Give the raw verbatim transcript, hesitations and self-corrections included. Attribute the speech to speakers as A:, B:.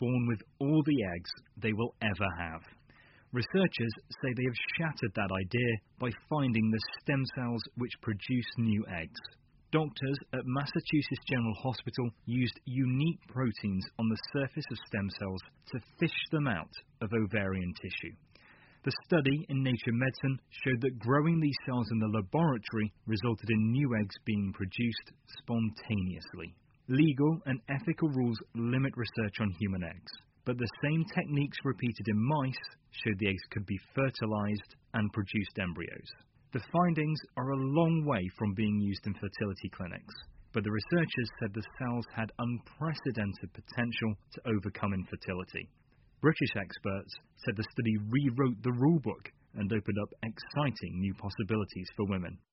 A: born with all the eggs they will ever have. Researchers say they have shattered that idea by finding the stem cells which produce new eggs. Doctors at Massachusetts General Hospital used unique proteins on the surface of stem cells to fish them out of ovarian tissue. The study in Nature Medicine showed that growing these cells in the laboratory resulted in new eggs being produced spontaneously. Legal and ethical rules limit research on human eggs, but the same techniques repeated in mice showed the eggs could be fertilized and produced embryos. The findings are a long way from being used in fertility clinics, but the researchers said the cells had unprecedented potential to overcome infertility. British experts said the study rewrote the rulebook and opened up exciting new possibilities for women.